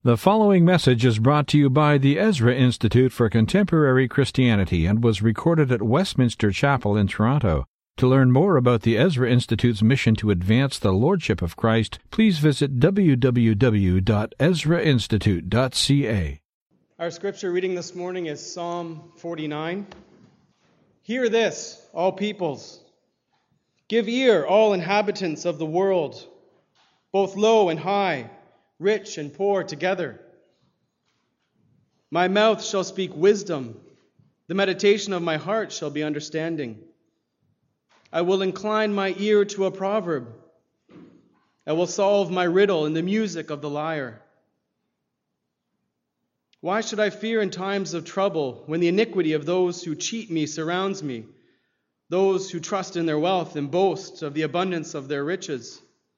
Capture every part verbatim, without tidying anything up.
The following message is brought to you by the Ezra Institute for Contemporary Christianity and was recorded at Westminster Chapel in Toronto. To learn more about the Ezra Institute's mission to advance the Lordship of Christ, please visit w w w dot ezra institute dot c a. Our scripture reading this morning is Psalm forty-nine. Hear this, all peoples. Give ear, all inhabitants of the world, both low and high, rich and poor together. My mouth shall speak wisdom. The meditation of my heart shall be understanding. I will incline my ear to a proverb. I will solve my riddle in the music of the lyre. Why should I fear in times of trouble when the iniquity of those who cheat me surrounds me, those who trust in their wealth and boast of the abundance of their riches?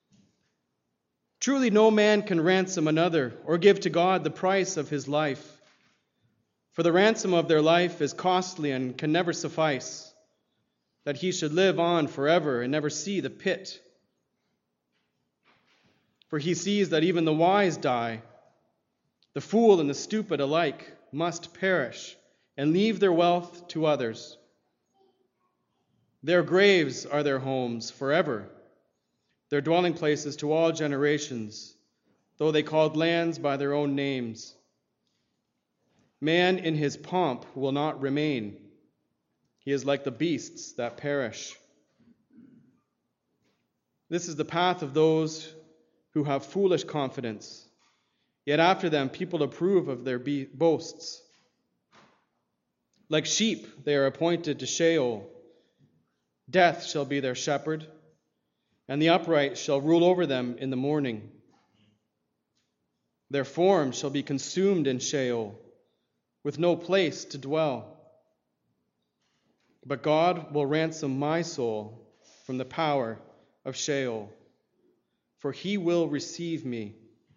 Truly no man can ransom another or give to God the price of his life. For the ransom of their life is costly and can never suffice, that he should live on forever and never see the pit. For he sees that even the wise die. The fool and the stupid alike must perish and leave their wealth to others. Their graves are their homes forever, their dwelling places to all generations, though they called lands by their own names. Man in his pomp will not remain. He is like the beasts that perish. This is the path of those who have foolish confidence. Yet after them people approve of their be- boasts. Like sheep they are appointed to Sheol. Death shall be their shepherd, and the upright shall rule over them in the morning. Their form shall be consumed in Sheol, with no place to dwell. But God will ransom my soul from the power of Sheol, for he will receive me.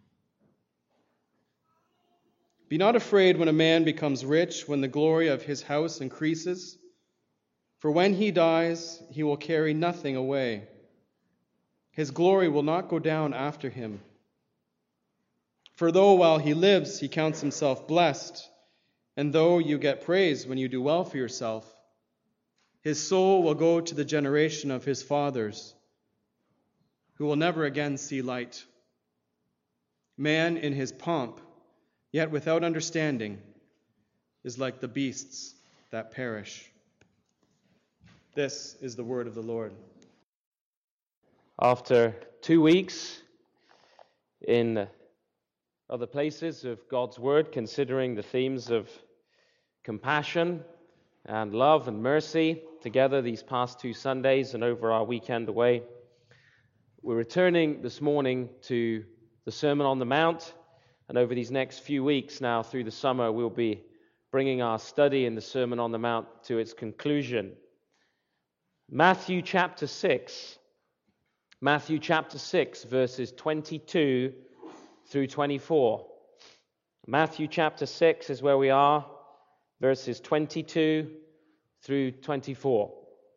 Be not afraid when a man becomes rich, when the glory of his house increases, for when he dies, he will carry nothing away. His glory will not go down after him. For though while he lives he counts himself blessed, and though you get praise when you do well for yourself, his soul will go to the generation of his fathers, who will never again see light. Man in his pomp, yet without understanding, is like the beasts that perish. This is the word of the Lord. After two weeks in other places of God's Word, considering the themes of compassion and love and mercy together these past two Sundays and over our weekend away, we're returning this morning to the Sermon on the Mount, and over these next few weeks now through the summer we'll be bringing our study in the Sermon on the Mount to its conclusion. Matthew chapter six. Matthew chapter six, verses twenty-two through twenty-four. Matthew chapter six is where we are, verses twenty-two through twenty-four.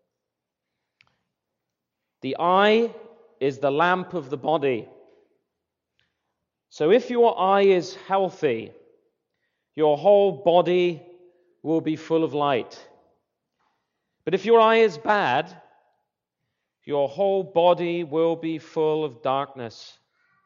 The eye is the lamp of the body. So if your eye is healthy, your whole body will be full of light. But if your eye is bad, your whole body will be full of darkness.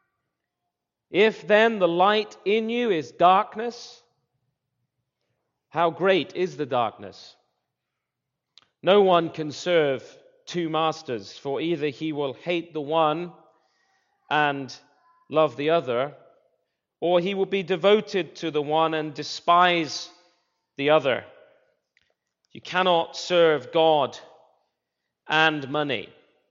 If then the light in you is darkness, how great is the darkness? No one can serve two masters, for either he will hate the one and love the other, or he will be devoted to the one and despise the other. You cannot serve God and money.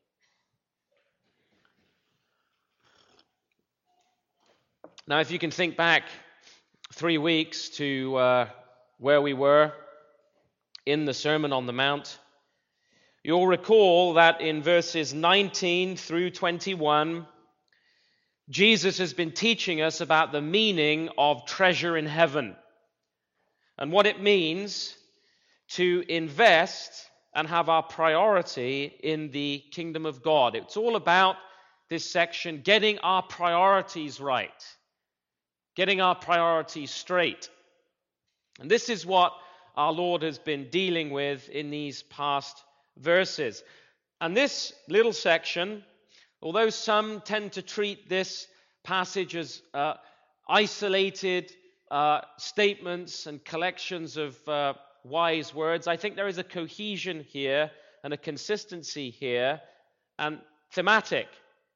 Now, if you can think back three weeks to uh, where we were in the Sermon on the Mount, you'll recall that in verses nineteen through twenty-one, Jesus has been teaching us about the meaning of treasure in heaven and what it means to invest and have our priority in the kingdom of God. It's all about this section, getting our priorities right. getting our priorities straight. And this is what our Lord has been dealing with in these past verses. And this little section, although some tend to treat this passage as uh, isolated uh, statements and collections of uh, wise words, I think there is a cohesion here and a consistency here and thematic.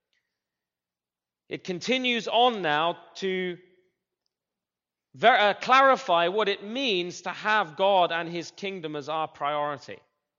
It continues on now to ver- uh, clarify what it means to have God and His kingdom as our priority.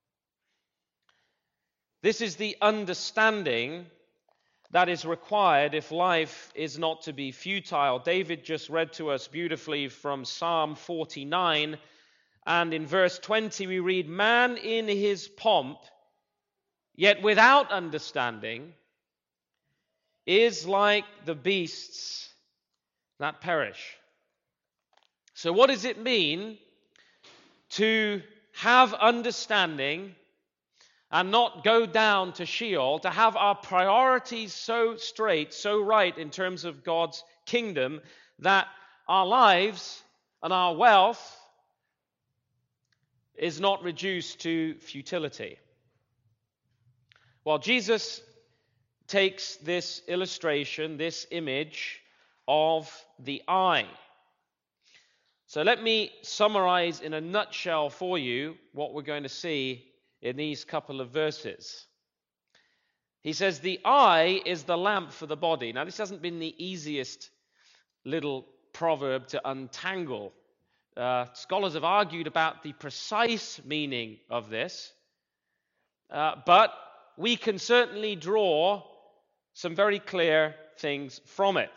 This is the understanding that is required if life is not to be futile. David just read to us beautifully from Psalm forty-nine, and in verse twenty we read, "Man in his pomp, yet without understanding, is like the beasts that perish." So what does it mean to have understanding and not go down to Sheol, to have our priorities so straight, so right in terms of God's kingdom, that our lives and our wealth is not reduced to futility? Well, Jesus takes this illustration, this image of the eye. So let me summarize in a nutshell for you what we're going to see in these couple of verses. He says the eye is the lamp for the body. Now, this hasn't been the easiest little proverb to untangle. Uh, scholars have argued about the precise meaning of this, uh, but we can certainly draw some very clear things from it.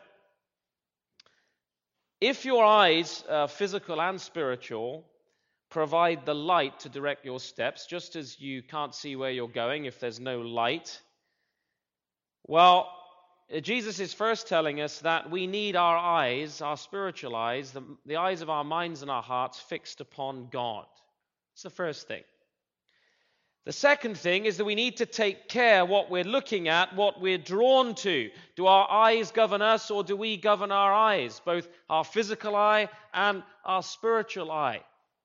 If your eyes, uh, physical and spiritual, provide the light to direct your steps, just as you can't see where you're going if there's no light, well, Jesus is first telling us that we need our eyes, our spiritual eyes, the, the eyes of our minds and our hearts fixed upon God. It's the first thing. The second thing is that we need to take care what we're looking at, what we're drawn to. Do our eyes govern us, or do we govern our eyes, both our physical eye and our spiritual eye?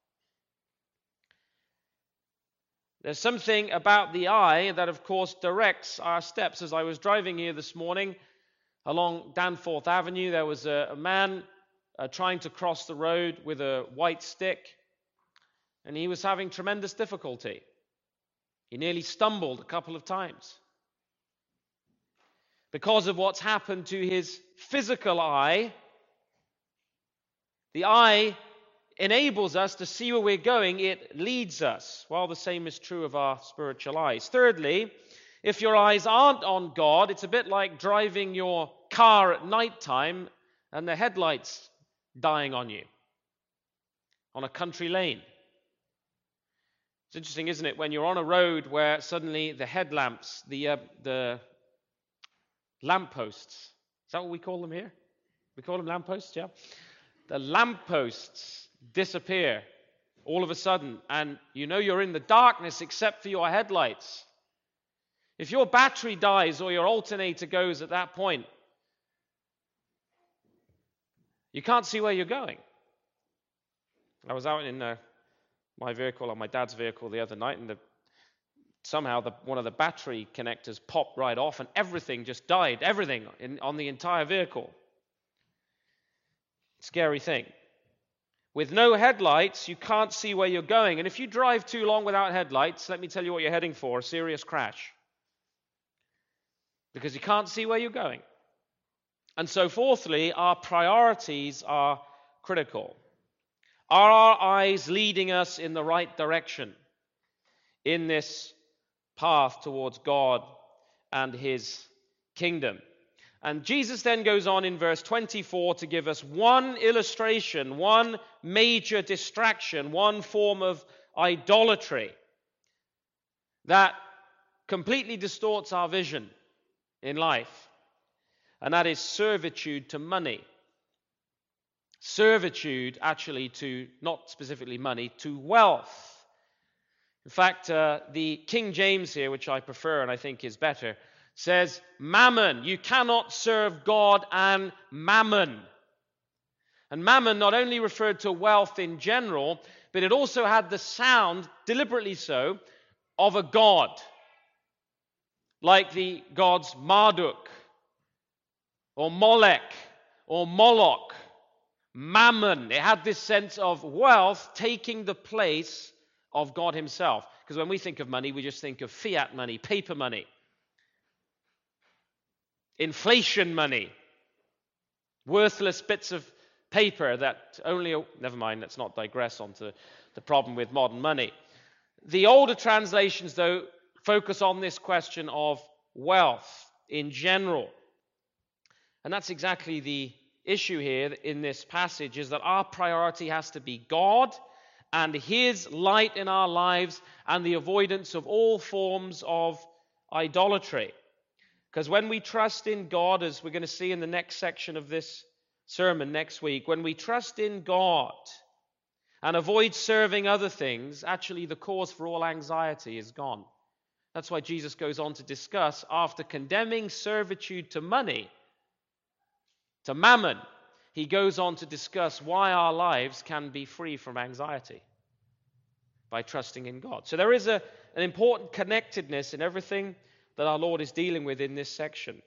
There's something about the eye that, of course, directs our steps. As I was driving here this morning along Danforth Avenue, there was a, a man uh, trying to cross the road with a white stick, and he was having tremendous difficulty. He nearly stumbled a couple of times because of what's happened to his physical eye. The eye enables us to see where we're going. It leads us. Well, the same is true of our spiritual eyes. Thirdly, if your eyes aren't on God, it's a bit like driving your car at night time and the headlights dying on you on a country lane. It's interesting, isn't it, when you're on a road where suddenly the headlamps, the uh, the lampposts, is that what we call them here? We call them lampposts, yeah? The lampposts disappear all of a sudden, and you know you're in the darkness except for your headlights. If your battery dies or your alternator goes at that point, you can't see where you're going. I was out in uh, my vehicle, or my dad's vehicle, the other night, and the, somehow the, one of the battery connectors popped right off, and everything just died, everything in, on the entire vehicle. Scary thing. With no headlights, you can't see where you're going. And if you drive too long without headlights, let me tell you what you're heading for, a serious crash. Because you can't see where you're going. And so fourthly, our priorities are critical. Are our eyes leading us in the right direction in this path towards God and His kingdom? And Jesus then goes on in verse twenty-four to give us one illustration, one major distraction, one form of idolatry that completely distorts our vision in life, and that is servitude to money. Servitude, actually, to, not specifically money, to wealth. In fact, uh, the King James here, which I prefer and I think is better, says mammon. You cannot serve God and mammon. And mammon not only referred to wealth in general, but it also had the sound, deliberately so, of a god, like the gods Marduk, or Molech, or Moloch, Mammon. It had this sense of wealth taking the place of God himself. Because when we think of money, we just think of fiat money, paper money, inflation money, worthless bits of paper that only, never mind, let's not digress onto the problem with modern money. The older translations, though, focus on this question of wealth in general. And that's exactly the issue here in this passage, is that our priority has to be God and his light in our lives and the avoidance of all forms of idolatry. Because when we trust in God, as we're going to see in the next section of this sermon next week, when we trust in God and avoid serving other things, actually the cause for all anxiety is gone. That's why Jesus goes on to discuss, after condemning servitude to money, to mammon, he goes on to discuss why our lives can be free from anxiety by trusting in God. So there is a, an important connectedness in everything that our Lord is dealing with in this section.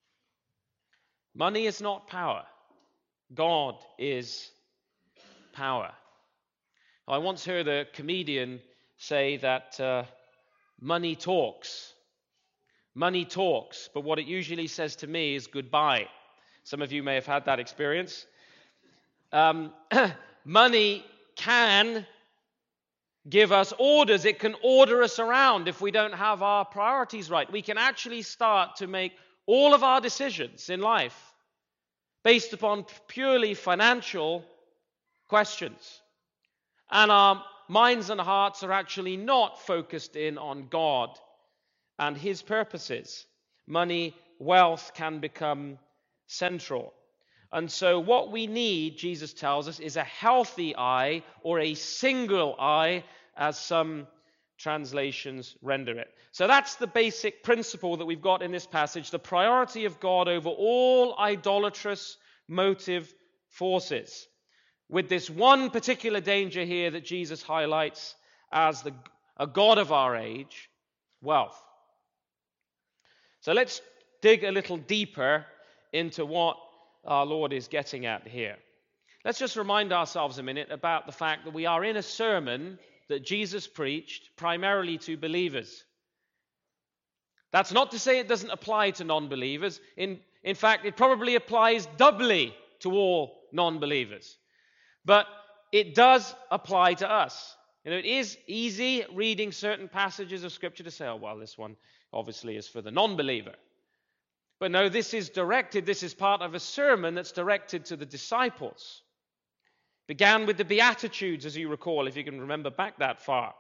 Money is not power. God is power. I once heard a comedian say that uh, money talks. Money talks, but what it usually says to me is goodbye. Some of you may have had that experience. Um, money can give us orders. It can order us around if we don't have our priorities right. We can actually start to make all of our decisions in life based upon purely financial questions. And our minds and hearts are actually not focused in on God and his purposes. Money, wealth can become central. And so what we need, Jesus tells us, is a healthy eye, or a single eye, as some translations render it. So that's the basic principle that we've got in this passage, the priority of God over all idolatrous motive forces, with this one particular danger here that Jesus highlights as the, a god of our age, wealth. So let's dig a little deeper into what our Lord is getting at here. Let's just remind ourselves a minute about the fact that we are in a sermon that Jesus preached primarily to believers. That's not to say it doesn't apply to non-believers. In, in fact, it probably applies doubly to all non-believers. But it does apply to us. You know, it is easy reading certain passages of Scripture to say, oh, well, this one obviously is for the non-believer. But no, this is directed, this is part of a sermon that's directed to the disciples. Began with the Beatitudes, as you recall, if you can remember back that far.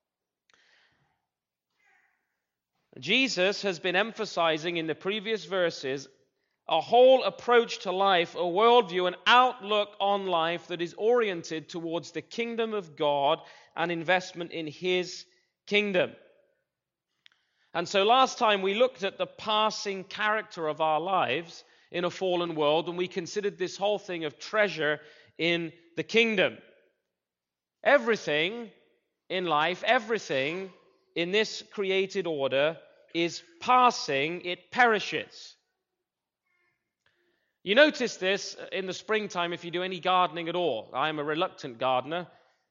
Jesus has been emphasizing in the previous verses a whole approach to life, a worldview, an outlook on life that is oriented towards the kingdom of God and investment in his kingdom. And so last time we looked at the passing character of our lives in a fallen world, and we considered this whole thing of treasure in the kingdom. Everything in life, everything in this created order is passing, it perishes. You notice this in the springtime if you do any gardening at all. I'm a reluctant gardener.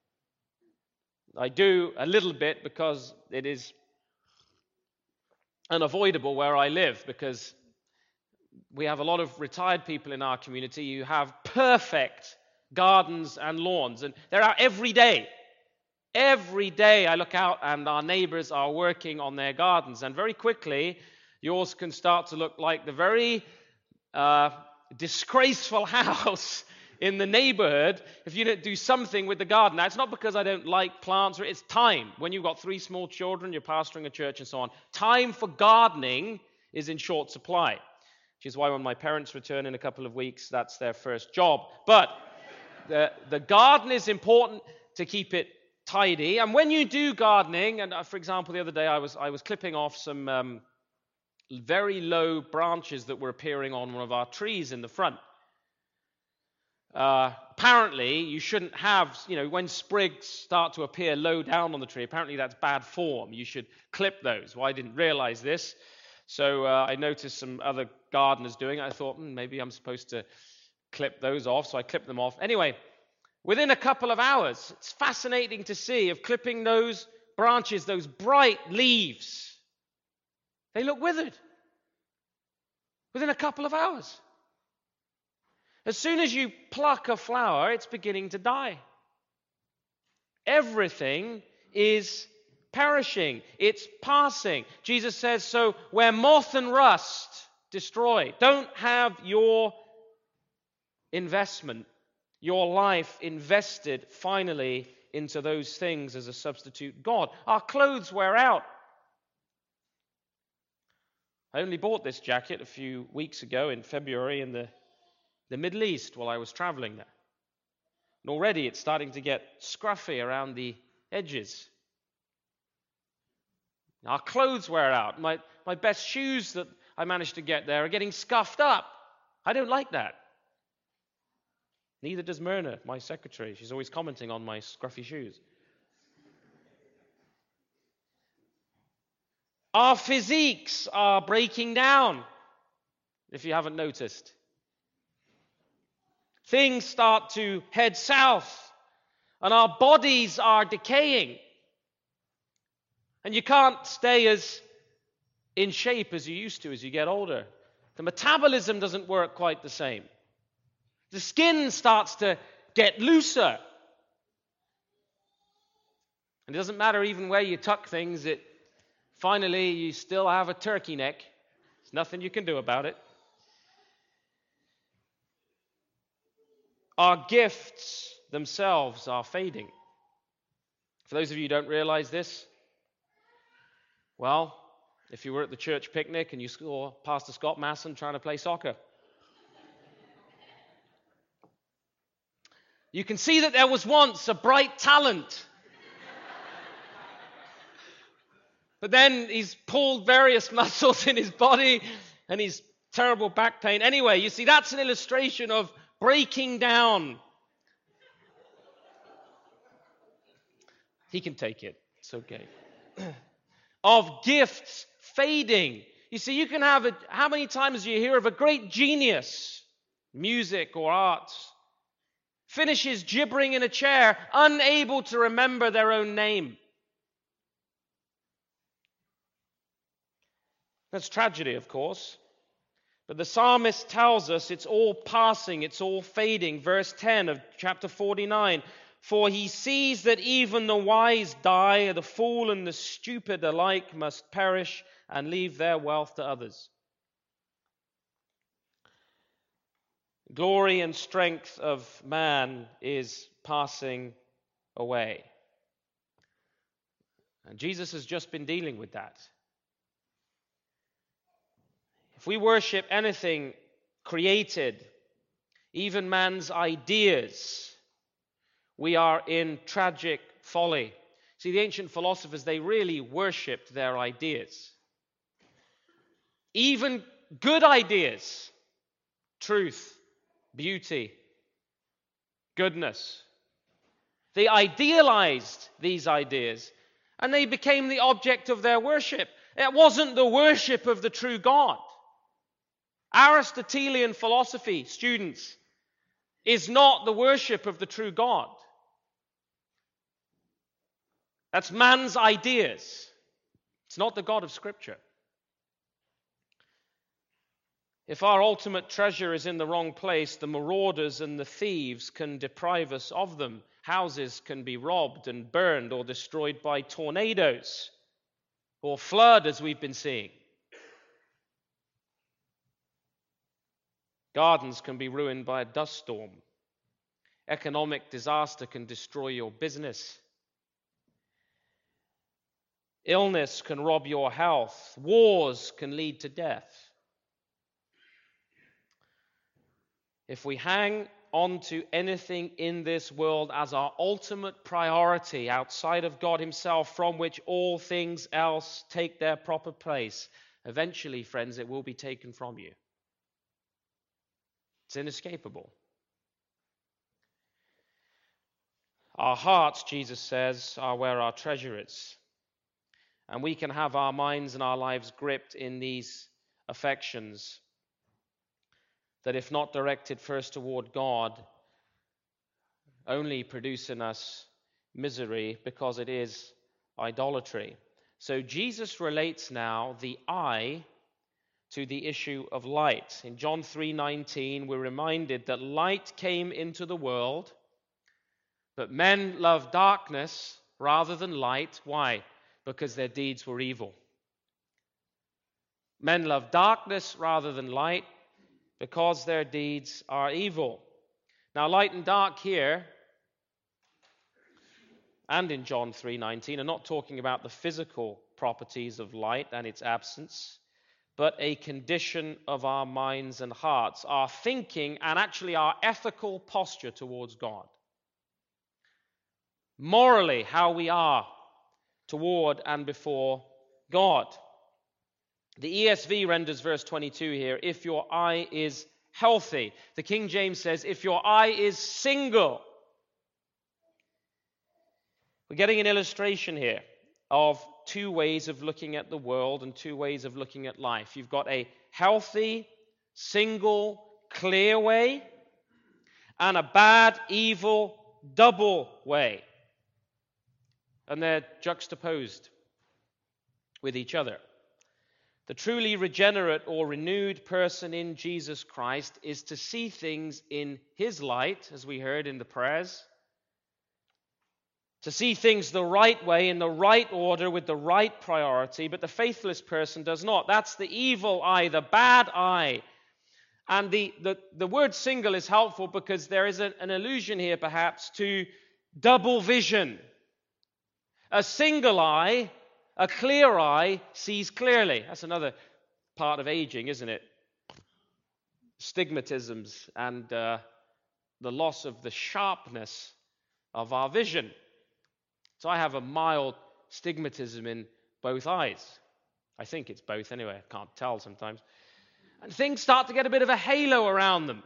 I do a little bit because it is unavoidable where I live, because we have a lot of retired people in our community who have perfect gardens and lawns, and they're out every day. Every day I look out and our neighbors are working on their gardens, and very quickly yours can start to look like the very uh, disgraceful house in the neighborhood if you don't do something with the garden. Now, it's not because I don't like plants, it's time. When you've got three small children, you're pastoring a church and so on, time for gardening is in short supply, which is why when my parents return in a couple of weeks, that's their first job. But the, the garden is important to keep it tidy. And when you do gardening, and uh, for example, the other day I was I was clipping off some um, very low branches that were appearing on one of our trees in the front. Uh, apparently, you shouldn't have, you know, when sprigs start to appear low down on the tree, apparently that's bad form. You should clip those. Well, I didn't realize this. So uh, I noticed some other gardeners doing it. I thought, hmm, maybe I'm supposed to clip those off. So I clipped them off. Anyway, within a couple of hours, it's fascinating to see of clipping those branches, those bright leaves. They look withered. Within a couple of hours. As soon as you pluck a flower, it's beginning to die. Everything is perishing. It's passing. Jesus says, so where moth and rust destroy, don't have your investment, your life invested finally into those things as a substitute God. Our clothes wear out. I only bought this jacket a few weeks ago in February in the the Middle East while I was traveling there. And already it's starting to get scruffy around the edges. Our clothes wear out. My, my best shoes that I managed to get there are getting scuffed up. I don't like that. Neither does Myrna, my secretary. She's always commenting on my scruffy shoes. Our physiques are breaking down, if you haven't noticed. Things start to head south, and our bodies are decaying. And you can't stay as in shape as you used to as you get older. The metabolism doesn't work quite the same. The skin starts to get looser. And it doesn't matter even where you tuck things, it finally you still have a turkey neck. There's nothing you can do about it. Our gifts themselves are fading. For those of you who don't realize this, well, if you were at the church picnic and you saw Pastor Scott Masson trying to play soccer, you can see that there was once a bright talent. But then he's pulled various muscles in his body and he's terrible back pain. Anyway, you see, that's an illustration of breaking down. He can take it. It's okay. Of gifts fading. You see, you can have a, how many times do you hear of a great genius, music or arts, finishes gibbering in a chair, unable to remember their own name? That's tragedy, of course. But the psalmist tells us it's all passing, it's all fading. Verse ten of chapter forty-nine. For he sees that even the wise die, the fool and the stupid alike must perish and leave their wealth to others. Glory and strength of man is passing away. And Jesus has just been dealing with that. If we worship anything created, even man's ideas, we are in tragic folly. See, the ancient philosophers, they really worshipped their ideas. Even good ideas, truth, beauty, goodness. They idealized these ideas, and they became the object of their worship. It wasn't the worship of the true God. Aristotelian philosophy, students, is not the worship of the true God. That's man's ideas. It's not the God of Scripture. If our ultimate treasure is in the wrong place, the marauders and the thieves can deprive us of them. Houses can be robbed and burned or destroyed by tornadoes or flood, as we've been seeing. Gardens can be ruined by a dust storm. Economic disaster can destroy your business. Illness can rob your health. Wars can lead to death. If we hang on to anything in this world as our ultimate priority outside of God Himself, from which all things else take their proper place, eventually, friends, it will be taken from you. It's inescapable. Our hearts, Jesus says, are where our treasure is. And we can have our minds and our lives gripped in these affections that, if not directed first toward God, only produce in us misery, because it is idolatry. So Jesus relates now the eye to the issue of light. In John three nineteen, we're reminded that light came into the world, but men loved darkness rather than light. Why? Because their deeds were evil. Men love darkness rather than light because their deeds are evil. Now, light and dark here and in John three nineteen are not talking about the physical properties of light and its absence, but a condition of our minds and hearts, our thinking, and actually our ethical posture towards God. Morally, how we are toward and before God. The E S V renders verse twenty-two here, if your eye is healthy. The King James says, if your eye is single. We're getting an illustration here of two ways of looking at the world and two ways of looking at life. You've got a healthy, single, clear way, and a bad, evil, double way. And they're juxtaposed with each other. The truly regenerate or renewed person in Jesus Christ is to see things in his light, as we heard in the prayers, to see things the right way, in the right order, with the right priority, but the faithless person does not. That's the evil eye, the bad eye. And the, the, the word single is helpful because there is a, an allusion here perhaps to double vision. A single eye, a clear eye, sees clearly. That's another part of aging, isn't it? Stigmatisms and uh, the loss of the sharpness of our vision. So I have a mild stigmatism in both eyes. I think it's both anyway. I can't tell sometimes. And things start to get a bit of a halo around them.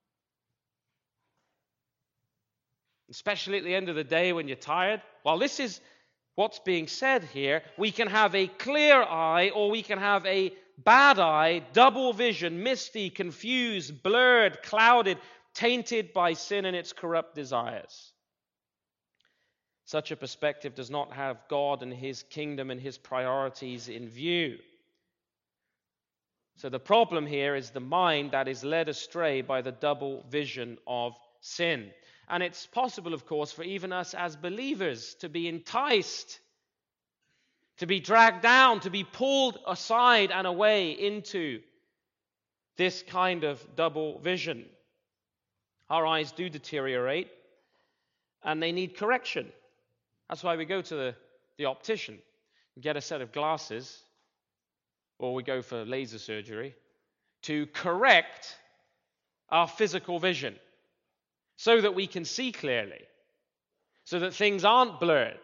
Especially at the end of the day when you're tired. Well, this is what's being said here. We can have a clear eye or we can have a bad eye, double vision, misty, confused, blurred, clouded, tainted by sin and its corrupt desires. Such a perspective does not have God and his kingdom and his priorities in view. So the problem here is the mind that is led astray by the double vision of sin. And it's possible, of course, for even us as believers to be enticed, to be dragged down, to be pulled aside and away into this kind of double vision. Our eyes do deteriorate and they need correction. That's why we go to the, the optician and get a set of glasses, or we go for laser surgery, to correct our physical vision so that we can see clearly, so that things aren't blurred.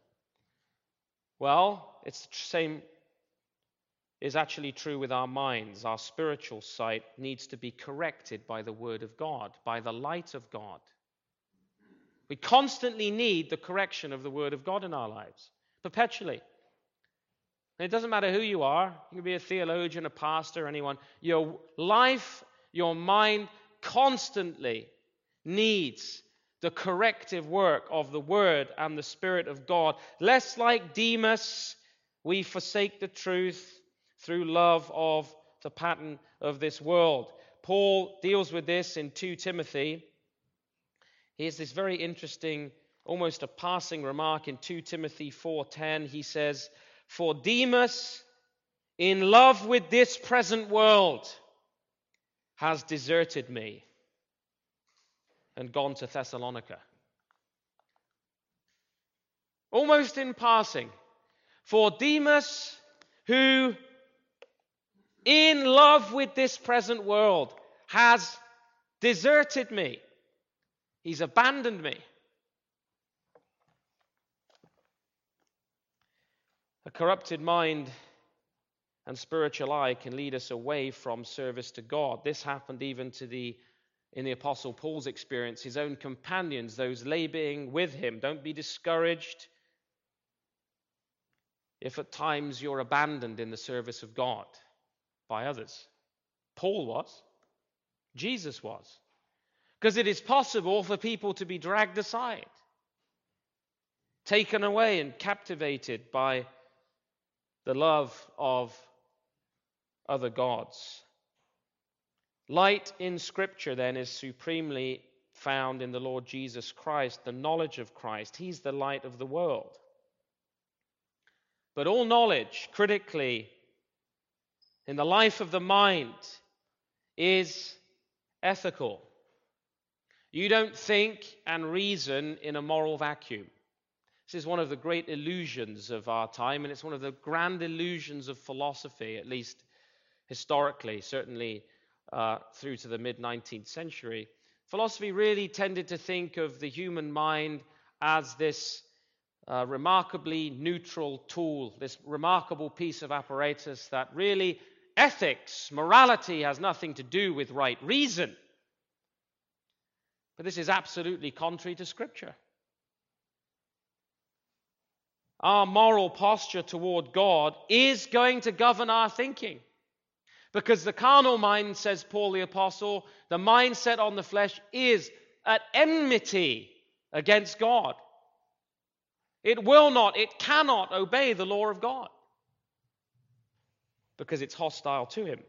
Well, it's the same is actually true with our minds. Our spiritual sight needs to be corrected by the Word of God, by the light of God. We constantly need the correction of the Word of God in our lives, perpetually. And it doesn't matter who you are. You can be a theologian, a pastor, anyone. Your life, your mind constantly needs the corrective work of the Word and the Spirit of God. Lest like Demas, we forsake the truth through love of the pattern of this world. Paul deals with this in Second Timothy. Here's this very interesting, almost a passing remark in Second Timothy four ten. He says, "For Demas, in love with this present world, has deserted me and gone to Thessalonica." Almost in passing. For Demas, who in love with this present world has deserted me. He's abandoned me. A corrupted mind and spiritual eye can lead us away from service to God. This happened even to the in the Apostle Paul's experience, his own companions, those laboring with him. Don't be discouraged if at times you're abandoned in the service of God by others. Paul was. Jesus was. Because it is possible for people to be dragged aside, taken away and captivated by the love of other gods. Light in Scripture, then, is supremely found in the Lord Jesus Christ, the knowledge of Christ. He's the light of the world. But all knowledge, critically, in the life of the mind, is ethical. You don't think and reason in a moral vacuum. This is one of the great illusions of our time, and it's one of the grand illusions of philosophy, at least historically, certainly uh, through to the mid-nineteenth century. Philosophy really tended to think of the human mind as this uh, remarkably neutral tool, this remarkable piece of apparatus that really ethics, morality has nothing to do with right reason. But this is absolutely contrary to Scripture. Our moral posture toward God is going to govern our thinking. Because the carnal mind, says Paul the Apostle, the mindset on the flesh is at enmity against God. It will not, it cannot obey the law of God. Because it's hostile to him.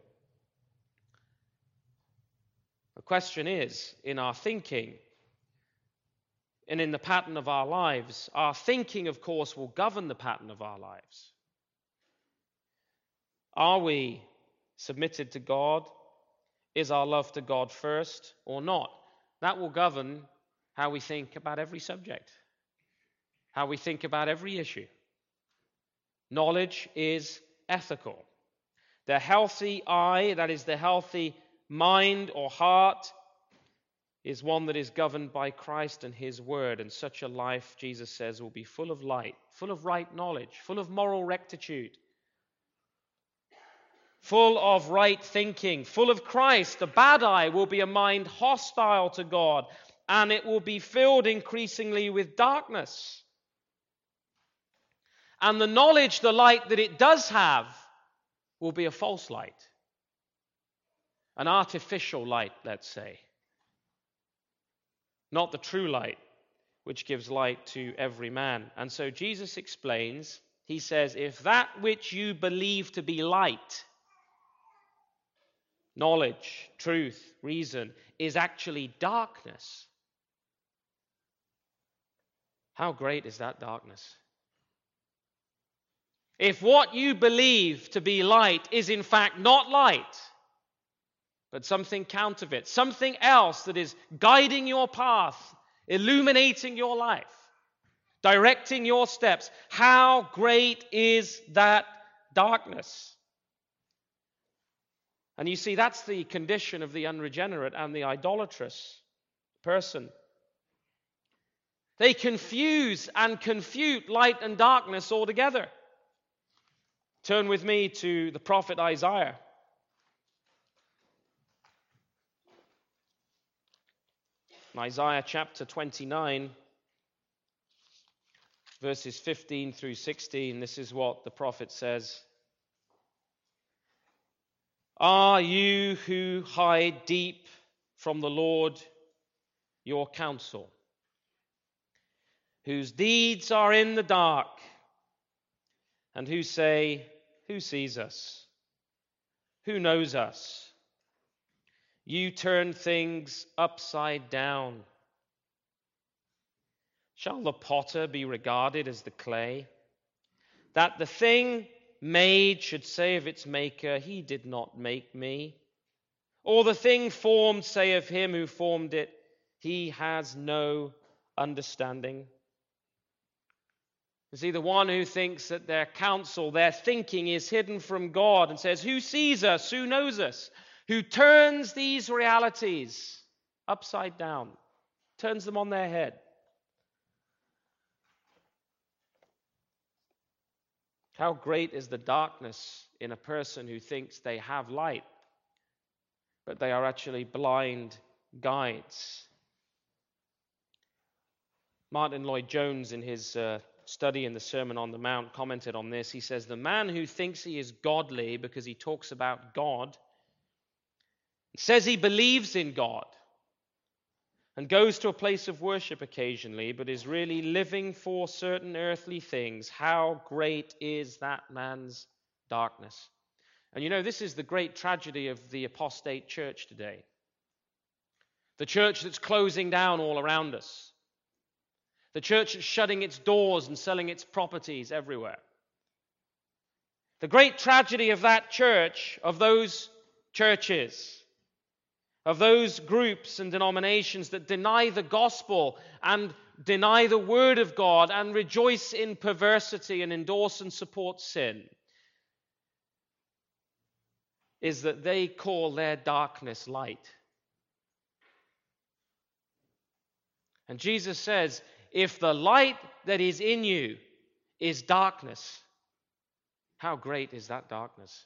The question is, in our thinking and in the pattern of our lives, our thinking, of course, will govern the pattern of our lives. Are we submitted to God? Is our love to God first or not? That will govern how we think about every subject, how we think about every issue. Knowledge is ethical. The healthy eye, that is the healthy mind or heart, is one that is governed by Christ and His Word. And such a life, Jesus says, will be full of light, full of right knowledge, full of moral rectitude, full of right thinking, full of Christ. The bad eye will be a mind hostile to God, and it will be filled increasingly with darkness. And the knowledge, the light that it does have, will be a false light. An artificial light, let's say. Not the true light, which gives light to every man. And so Jesus explains, he says, if that which you believe to be light, knowledge, truth, reason, is actually darkness, how great is that darkness? If what you believe to be light is in fact not light, but something counterfeit, something else that is guiding your path, illuminating your life, directing your steps, how great is that darkness? And you see, that's the condition of the unregenerate and the idolatrous person. They confuse and confute light and darkness altogether. Turn with me to the prophet Isaiah. In Isaiah chapter twenty-nine, verses fifteen through sixteen, this is what the prophet says. Are you who hide deep from the Lord your counsel, whose deeds are in the dark, and who say, who sees us? Who knows us? You turn things upside down. Shall the potter be regarded as the clay, that the thing made should say of its maker, he did not make me? Or the thing formed say of him who formed it, he has no understanding? You see, the one who thinks that their counsel, their thinking is hidden from God and says, who sees us? Who knows us? Who turns these realities upside down, turns them on their head. How great is the darkness in a person who thinks they have light, but they are actually blind guides. Martin Lloyd-Jones, in his uh, study in the Sermon on the Mount, commented on this. He says, the man who thinks he is godly because he talks about God, says he believes in God, and goes to a place of worship occasionally, but is really living for certain earthly things, how great is that man's darkness? And you know, this is the great tragedy of the apostate church today. The church that's closing down all around us. The church that's shutting its doors and selling its properties everywhere. The great tragedy of that church, of those churches, of those groups and denominations that deny the gospel and deny the word of God and rejoice in perversity and endorse and support sin, is that they call their darkness light. And Jesus says, if the light that is in you is darkness, how great is that darkness?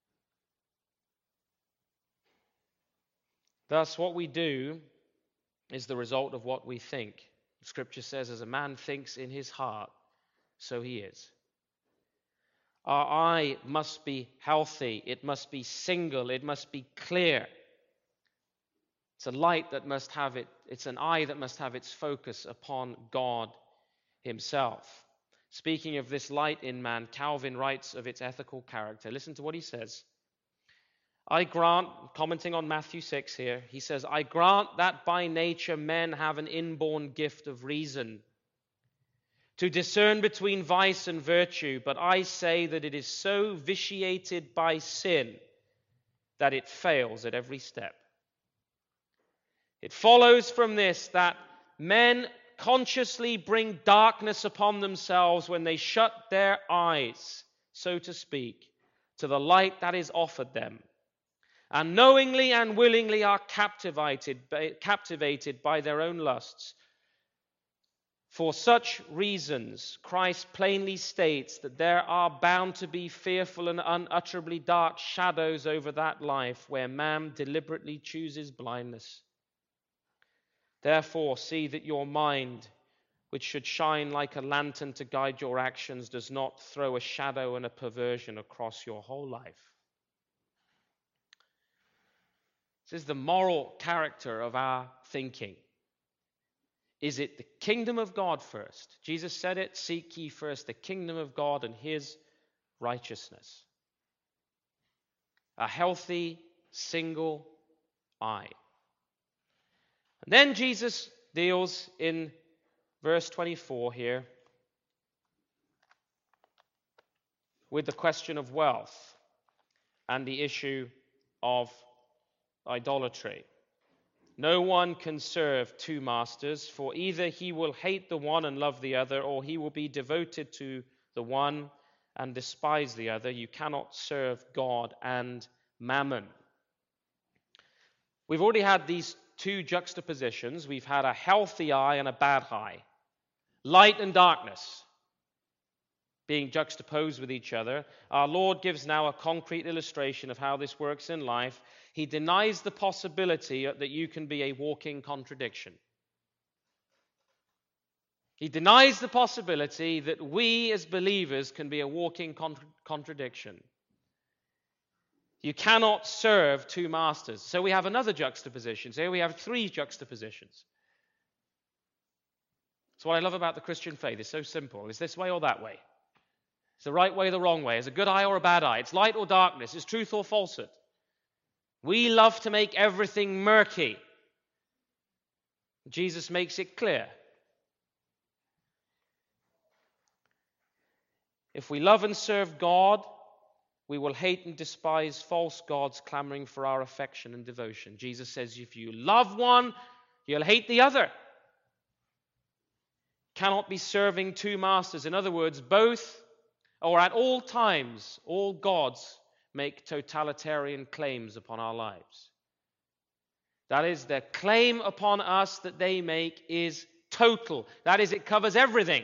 Thus, what we do is the result of what we think. Scripture says, as a man thinks in his heart, so he is. Our eye must be healthy. It must be single. It must be clear. It's a light that must have it, it's an eye that must have its focus upon God himself. Speaking of this light in man, Calvin writes of its ethical character. Listen to what he says. I grant, commenting on Matthew six here, he says, I grant that by nature men have an inborn gift of reason to discern between vice and virtue, but I say that it is so vitiated by sin that it fails at every step. It follows from this that men consciously bring darkness upon themselves when they shut their eyes, so to speak, to the light that is offered them, and knowingly and willingly are captivated, captivated by their own lusts. For such reasons, Christ plainly states that there are bound to be fearful and unutterably dark shadows over that life where man deliberately chooses blindness. Therefore, see that your mind, which should shine like a lantern to guide your actions, does not throw a shadow and a perversion across your whole life. This is the moral character of our thinking. Is it the kingdom of God first? Jesus said it, seek ye first the kingdom of God and his righteousness. A healthy, single eye. And then Jesus deals in verse twenty-four here with the question of wealth and the issue of idolatry. No one can serve two masters, for either he will hate the one and love the other, or he will be devoted to the one and despise the other. You cannot serve God and mammon. We've already had these two juxtapositions. We've had a healthy eye and a bad eye. Light and darkness being juxtaposed with each other. Our Lord gives now a concrete illustration of how this works in life. He denies the possibility that you can be a walking contradiction. He denies the possibility that we as believers can be a walking contra- contradiction. You cannot serve two masters. So we have another juxtaposition. So here we have three juxtapositions. So what I love about the Christian faith is so simple. It's this way or that way. It's the right way or the wrong way. It's a good eye or a bad eye. It's light or darkness. It's truth or falsehood. We love to make everything murky. Jesus makes it clear. If we love and serve God, we will hate and despise false gods clamoring for our affection and devotion. Jesus says if you love one, you'll hate the other. Cannot be serving two masters. In other words, both or at all times, all gods make totalitarian claims upon our lives. That is, their claim upon us that they make is total. That is, it covers everything.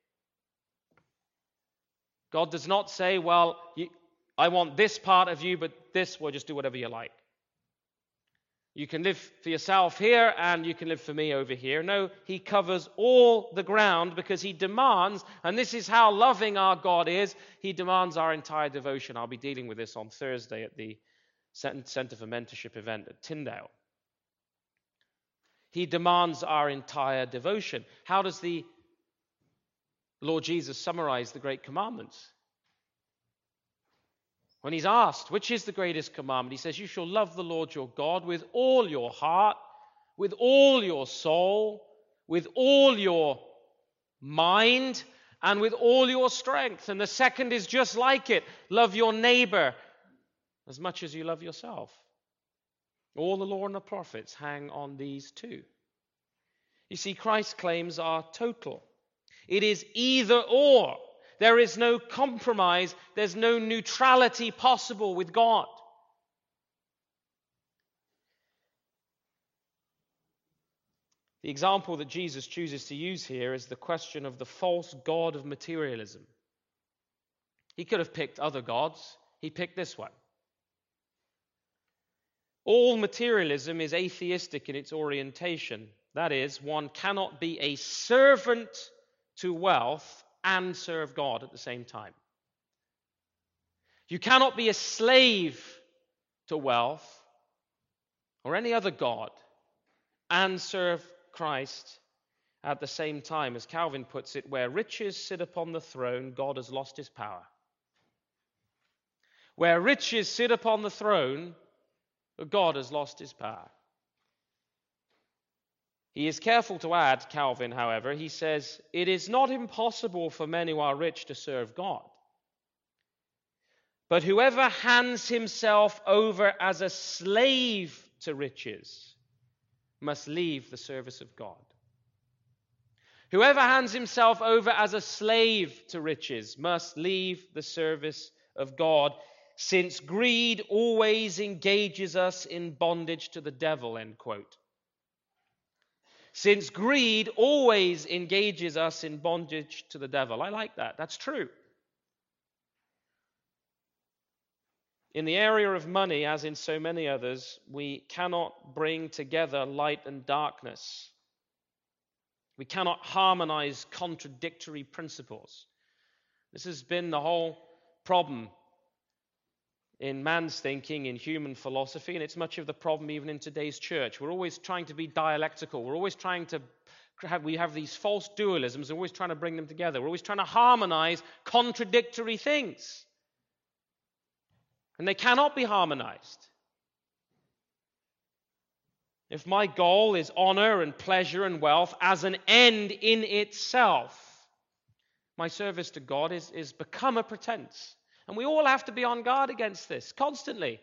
God does not say, well, you, I want this part of you, but this, we'll just do whatever you like. You can live for yourself here and you can live for me over here. No, he covers all the ground because he demands, and this is how loving our God is, he demands our entire devotion. I'll be dealing with this on Thursday at the Centre for Mentorship event at Tyndale. He demands our entire devotion. How does the Lord Jesus summarize the great commandments? When he's asked, which is the greatest commandment? He says, you shall love the Lord your God with all your heart, with all your soul, with all your mind, and with all your strength. And the second is just like it. Love your neighbor as much as you love yourself. All the law and the prophets hang on these two. You see, Christ's claims are total. It is either or. There is no compromise. There's no neutrality possible with God. The example that Jesus chooses to use here is the question of the false god of materialism. He could have picked other gods. He picked this one. All materialism is atheistic in its orientation. That is, one cannot be a servant to wealth and serve God at the same time. You cannot be a slave to wealth or any other god and serve Christ at the same time. As Calvin puts it, where riches sit upon the throne, God has lost his power. Where riches sit upon the throne, God has lost his power. He is careful to add, Calvin, however, he says, it is not impossible for men who are rich to serve God. But whoever hands himself over as a slave to riches must leave the service of God. Whoever hands himself over as a slave to riches must leave the service of God, since greed always engages us in bondage to the devil, end quote. Since greed always engages us in bondage to the devil. I like that. That's true. In the area of money, as in so many others, we cannot bring together light and darkness. We cannot harmonize contradictory principles. This has been the whole problem in man's thinking, in human philosophy, and it's much of the problem even in today's church. We're always trying to be dialectical. We're always trying to have, we have these false dualisms. We're always trying to bring them together. We're always trying to harmonize contradictory things. And they cannot be harmonized. If my goal is honor and pleasure and wealth as an end in itself, my service to God is, is become a pretense. And we all have to be on guard against this constantly.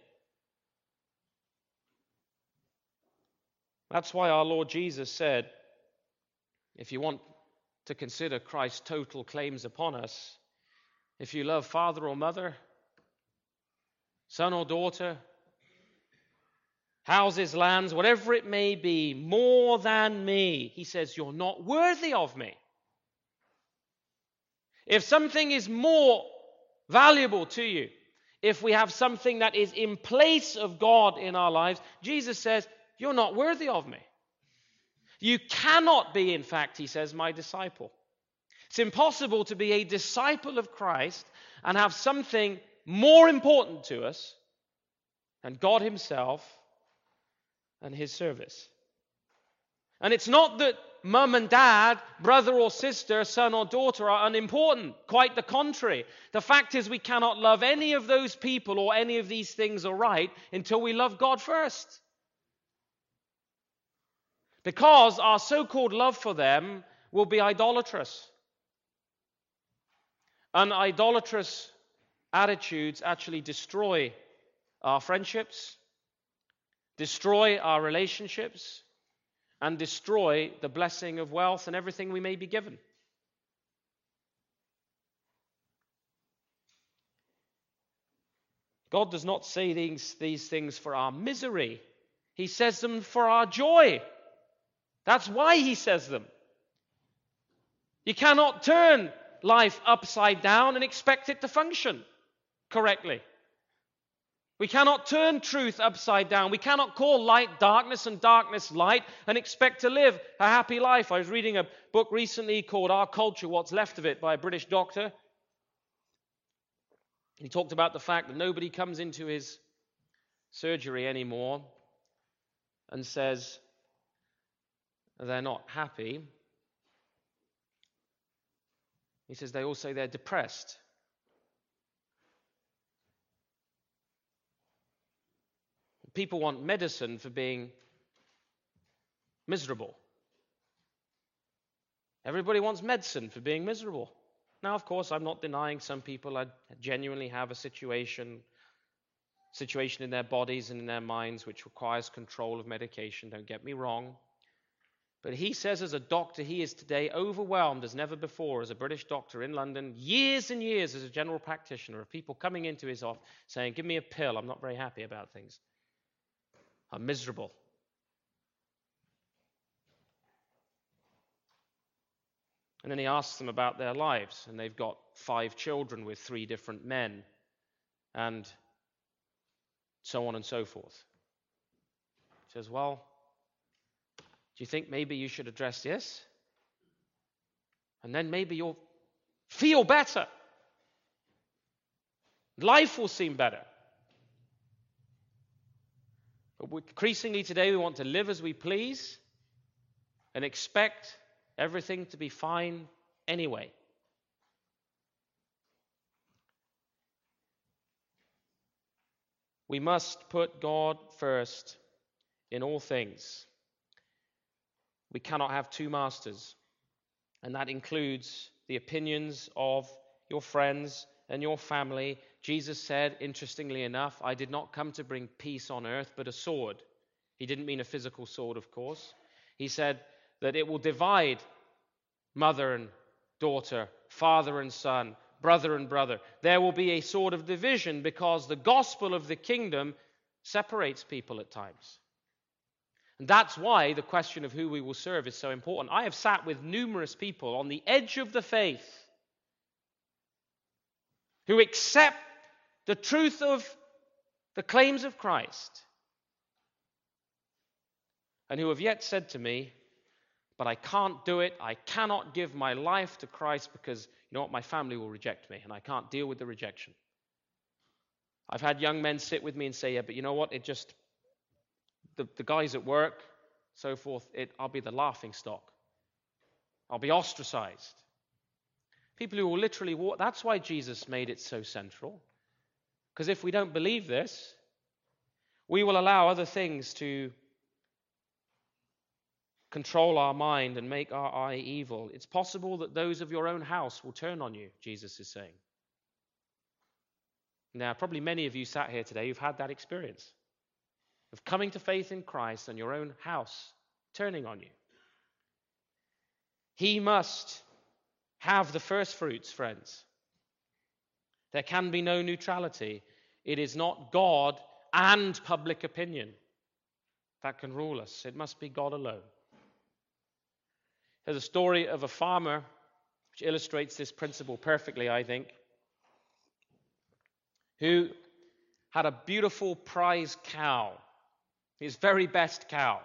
That's why our Lord Jesus said, if you want to consider Christ's total claims upon us, if you love father or mother, son or daughter, houses, lands, whatever it may be, more than me, he says, you're not worthy of me. If something is more valuable to you, if we have something that is in place of God in our lives, Jesus says, you're not worthy of me. You cannot be, in fact, he says, my disciple. It's impossible to be a disciple of Christ and have something more important to us than God himself and his service. And it's not that mum and dad, brother or sister, son or daughter are unimportant. Quite the contrary. The fact is we cannot love any of those people or any of these things aright until we love God first. Because our so-called love for them will be idolatrous. And idolatrous attitudes actually destroy our friendships, destroy our relationships, and destroy the blessing of wealth and everything we may be given. God does not say these, these things for our misery. He says them for our joy. That's why he says them. You cannot turn life upside down and expect it to function correctly. We cannot turn truth upside down. We cannot call light darkness and darkness light and expect to live a happy life. I was reading a book recently called Our Culture, What's Left of It, by a British doctor. He talked about the fact that nobody comes into his surgery anymore and says they're not happy. He says they all say they're depressed. People want medicine for being miserable. Everybody wants medicine for being miserable. Now, of course, I'm not denying some people genuinely have a situation, situation in their bodies and in their minds which requires control of medication. Don't get me wrong. But he says as a doctor, he is today overwhelmed as never before as a British doctor in London, years and years as a general practitioner, of people coming into his office saying, give me a pill, I'm not very happy about things. I'm miserable. And then he asks them about their lives, and they've got five children with three different men, and so on and so forth. He says, well, do you think maybe you should address this? And then maybe you'll feel better. Life will seem better. But increasingly today we want to live as we please and expect everything to be fine anyway. We must put God first in all things. We cannot have two masters, and that includes the opinions of your friends and your family. Jesus said, interestingly enough, I did not come to bring peace on earth, but a sword. He didn't mean a physical sword, of course. He said that it will divide mother and daughter, father and son, brother and brother. There will be a sword of division because the gospel of the kingdom separates people at times. And that's why the question of who we will serve is so important. I have sat with numerous people on the edge of the faith who accept the truth of the claims of Christ and who have yet said to me, but I can't do it. I cannot give my life to Christ because, you know what, my family will reject me and I can't deal with the rejection. I've had young men sit with me and say, yeah, but you know what, it just, the, the guys at work, so forth, it, I'll be the laughing stock. I'll be ostracized. People who will literally walk, that's why Jesus made it so central. Because if we don't believe this, we will allow other things to control our mind and make our eye evil. It's possible that those of your own house will turn on you, Jesus is saying. Now, probably many of you sat here today who've had that experience of coming to faith in Christ and your own house turning on you. He must have the first fruits, friends. There can be no neutrality. It is not God and public opinion that can rule us. It must be God alone. There's a story of a farmer which illustrates this principle perfectly, I think, who had a beautiful prize cow, his very best cow.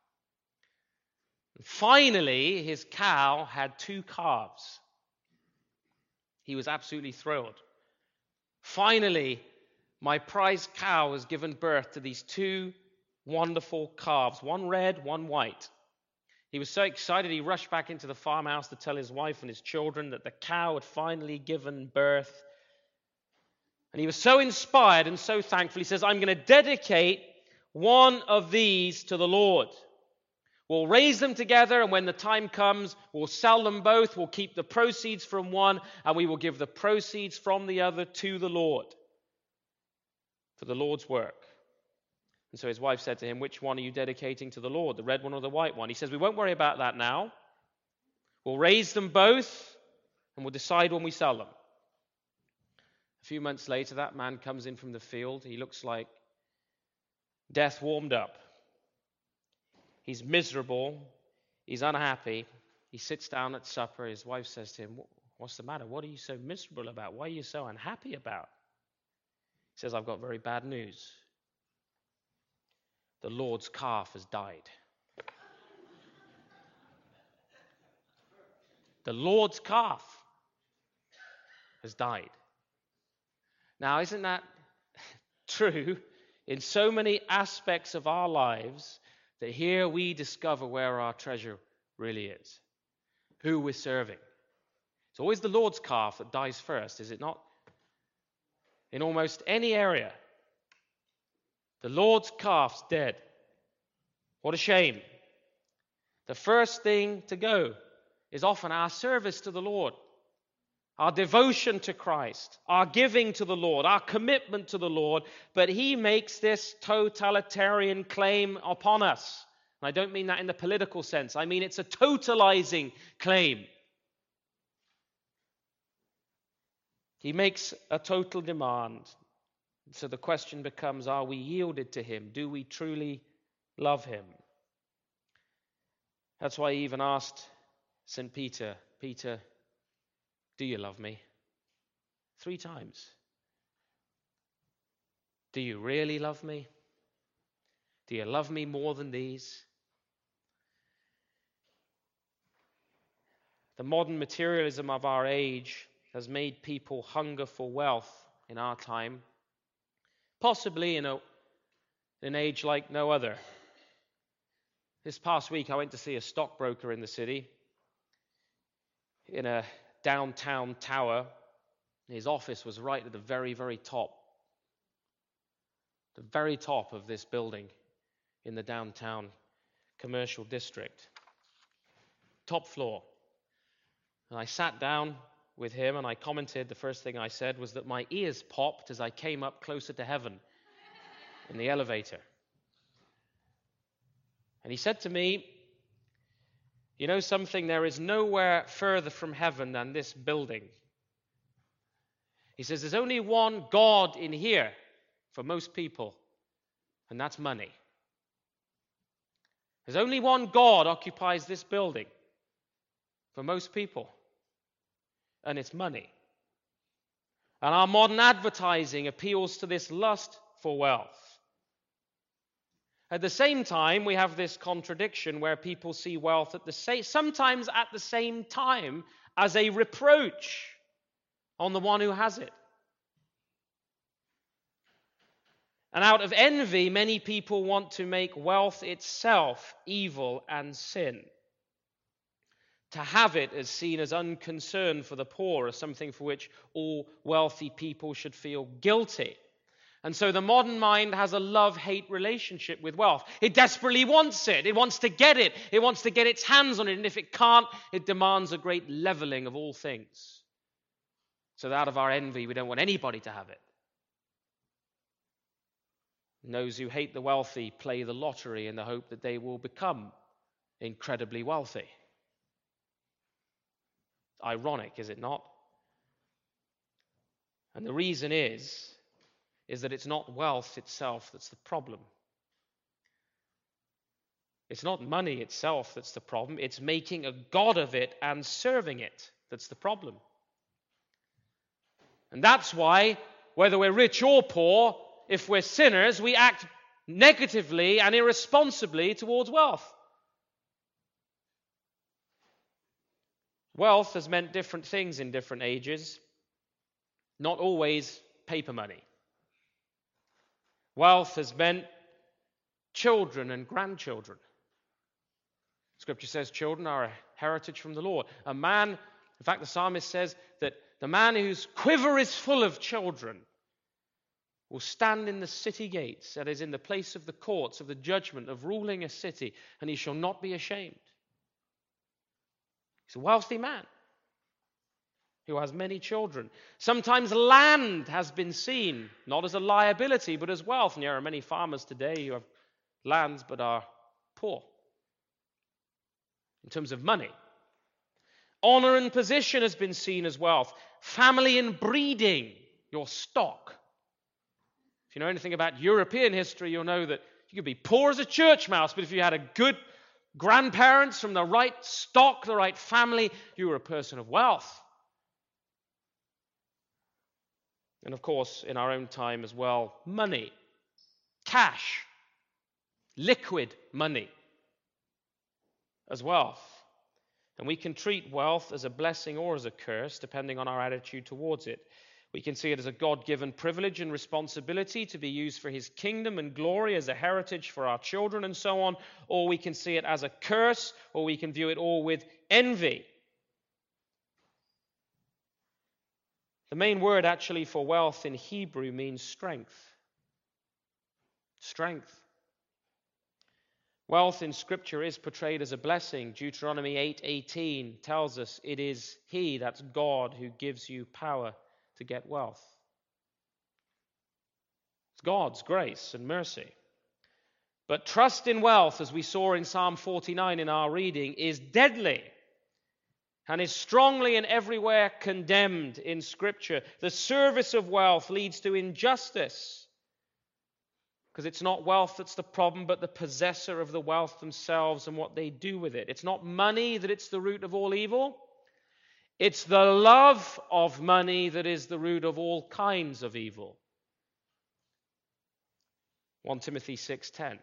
And finally, his cow had two calves. He was absolutely thrilled. Finally, my prized cow has given birth to these two wonderful calves, one red, one white. He was so excited, he rushed back into the farmhouse to tell his wife and his children that the cow had finally given birth. And he was so inspired and so thankful. He says, I'm going to dedicate one of these to the Lord. We'll raise them together, and when the time comes, we'll sell them both. We'll keep the proceeds from one, and we will give the proceeds from the other to the Lord for the Lord's work. And so his wife said to him, which one are you dedicating to the Lord, the red one or the white one? He says, we won't worry about that now. We'll raise them both, and we'll decide when we sell them. A few months later, that man comes in from the field. He looks like death warmed up. He's miserable. He's unhappy. He sits down at supper. His wife says to him, what's the matter? What are you so miserable about? What are you so unhappy about? He says, I've got very bad news. The Lord's calf has died. The Lord's calf has died. Now, isn't that true in so many aspects of our lives, that here we discover where our treasure really is, who we're serving? It's always the Lord's calf that dies first, is it not? In almost any area, the Lord's calf's dead. What a shame. The first thing to go is often our service to the Lord, our devotion to Christ, our giving to the Lord, our commitment to the Lord. But he makes this totalitarian claim upon us. And I don't mean that in the political sense. I mean it's a totalizing claim. He makes a total demand. So the question becomes, are we yielded to him? Do we truly love him? That's why he even asked Saint Peter, Peter, do you love me? Three times. Do you really love me? Do you love me more than these? The modern materialism of our age has made people hunger for wealth in our time, possibly in a, an age like no other. This past week I went to see a stockbroker in the city, in a downtown tower. His office was right at the very, very top. The very top of this building in the downtown commercial district. Top floor. And I sat down with him and I commented, the first thing I said was that my ears popped as I came up closer to heaven in the elevator. And he said to me, you know something, there is nowhere further from heaven than this building. He says, there's only one God in here for most people, and that's money. There's only one God occupies this building for most people, and it's money. And our modern advertising appeals to this lust for wealth. At the same time, we have this contradiction where people see wealth at the same, sometimes at the same time as a reproach on the one who has it. And out of envy, many people want to make wealth itself evil and sin. To have it is seen as unconcern for the poor, as something for which all wealthy people should feel guilty. And so the modern mind has a love-hate relationship with wealth. It desperately wants it. It wants to get it. It wants to get its hands on it. And if it can't, it demands a great leveling of all things. So that out of our envy, we don't want anybody to have it. And those who hate the wealthy play the lottery in the hope that they will become incredibly wealthy. Ironic, is it not? And the reason is, is that it's not wealth itself that's the problem. It's not money itself that's the problem. It's making a god of it and serving it that's the problem. And that's why, whether we're rich or poor, if we're sinners, we act negatively and irresponsibly towards wealth. Wealth has meant different things in different ages, not always paper money. Wealth has meant children and grandchildren. Scripture says children are a heritage from the Lord. A man, in fact, the psalmist says that the man whose quiver is full of children will stand in the city gates, that is, in the place of the courts of the judgment of ruling a city, and he shall not be ashamed. He's a wealthy man who has many children. Sometimes land has been seen, not as a liability, but as wealth. And there are many farmers today who have lands but are poor in terms of money. Honor and position has been seen as wealth. Family and breeding, your stock. If you know anything about European history, you'll know that you could be poor as a church mouse, but if you had a good grandparents from the right stock, the right family, you were a person of wealth. And of course, in our own time as well, money, cash, liquid money as wealth. And we can treat wealth as a blessing or as a curse, depending on our attitude towards it. We can see it as a God-given privilege and responsibility to be used for his kingdom and glory, as a heritage for our children and so on, or we can see it as a curse, or we can view it all with envy. The main word actually for wealth in Hebrew means strength. Strength. Wealth in Scripture is portrayed as a blessing. Deuteronomy eight eighteen tells us it is he, that's God, who gives you power to get wealth. It's God's grace and mercy. But trust in wealth, as we saw in Psalm forty-nine in our reading, is deadly and is strongly and everywhere condemned in Scripture. The service of wealth leads to injustice, because it's not wealth that's the problem, but the possessor of the wealth themselves and what they do with it. It's not money that it's the root of all evil. It's the love of money that is the root of all kinds of evil. First Timothy six ten.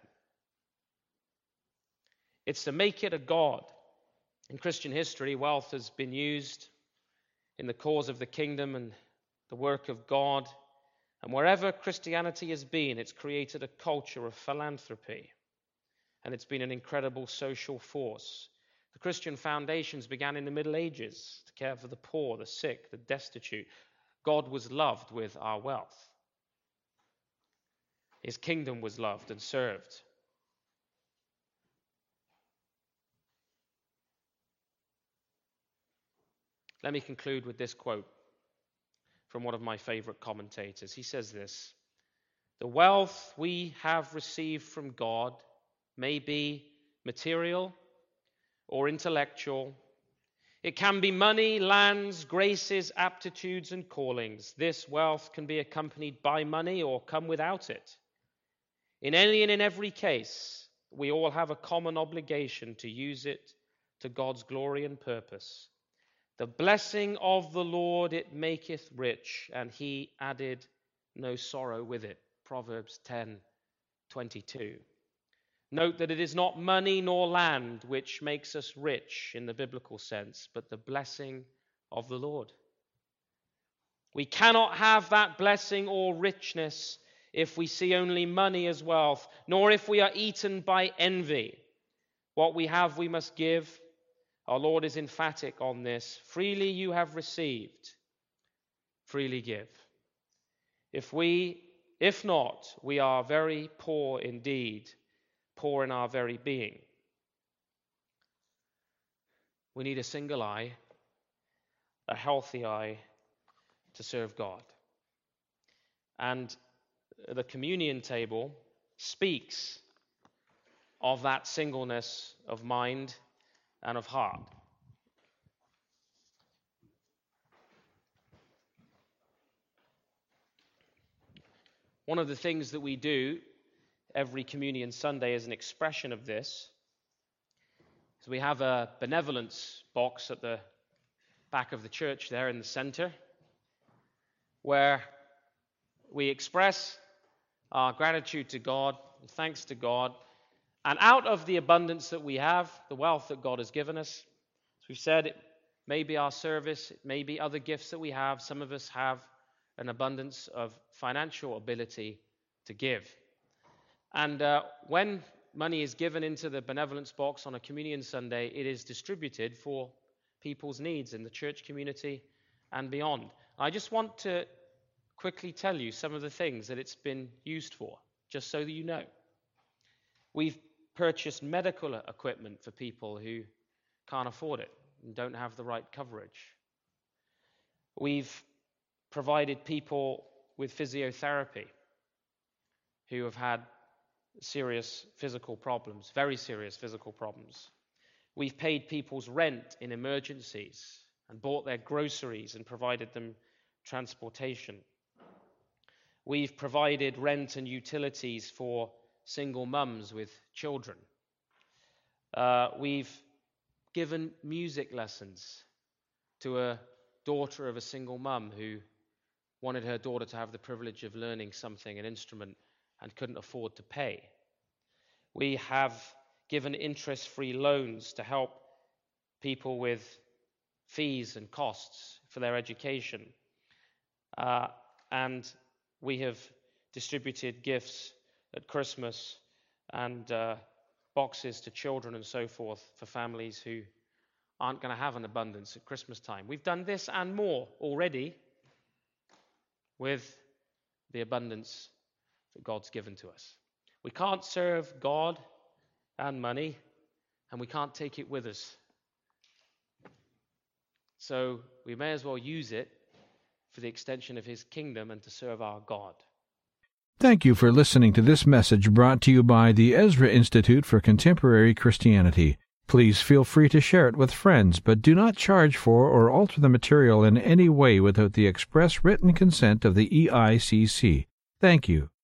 It's to make it a god. In Christian history, wealth has been used in the cause of the kingdom and the work of God. And wherever Christianity has been, it's created a culture of philanthropy. And it's been an incredible social force. The Christian foundations began in the Middle Ages to care for the poor, the sick, the destitute. God was loved with our wealth. His kingdom was loved and served. Let me conclude with this quote from one of my favorite commentators. He says this: "The wealth we have received from God may be material or intellectual. It can be money, lands, graces, aptitudes, and callings. This wealth can be accompanied by money or come without it. In any and in every case, we all have a common obligation to use it to God's glory and purpose. The blessing of the Lord, it maketh rich, and he added no sorrow with it." Proverbs ten twenty-two. Note that it is not money nor land which makes us rich in the biblical sense, but the blessing of the Lord. We cannot have that blessing or richness if we see only money as wealth, nor if we are eaten by envy. What we have we must give. Our Lord is emphatic on this. Freely you have received, freely give. If we, if not, we are very poor indeed, poor in our very being. We need a single eye, a healthy eye, to serve God. And the communion table speaks of that singleness of mind and of heart. One of the things that we do every Communion Sunday as an expression of this is we have a benevolence box at the back of the church there in the center, where we express our gratitude to God, and thanks to God. And out of the abundance that we have, the wealth that God has given us, as we've said, it may be our service, it may be other gifts that we have. Some of us have an abundance of financial ability to give. And uh, when money is given into the benevolence box on a Communion Sunday, it is distributed for people's needs in the church community and beyond. I just want to quickly tell you some of the things that it's been used for, just so that you know. We've purchased medical equipment for people who can't afford it and don't have the right coverage. We've provided people with physiotherapy who have had serious physical problems, very serious physical problems. We've paid people's rent in emergencies and bought their groceries and provided them transportation. We've provided rent and utilities for single mums with children. Uh, we've given music lessons to a daughter of a single mum who wanted her daughter to have the privilege of learning something, an instrument, and couldn't afford to pay. We have given interest-free loans to help people with fees and costs for their education. Uh, and we have distributed gifts at Christmas and uh, boxes to children and so forth for families who aren't going to have an abundance at Christmas time. We've done this and more already with the abundance that God's given to us. We can't serve God and money, and we can't take it with us. So we may as well use it for the extension of his kingdom and to serve our God. Thank you for listening to this message brought to you by the Ezra Institute for Contemporary Christianity. Please feel free to share it with friends, but do not charge for or alter the material in any way without the express written consent of the E I C C. Thank you.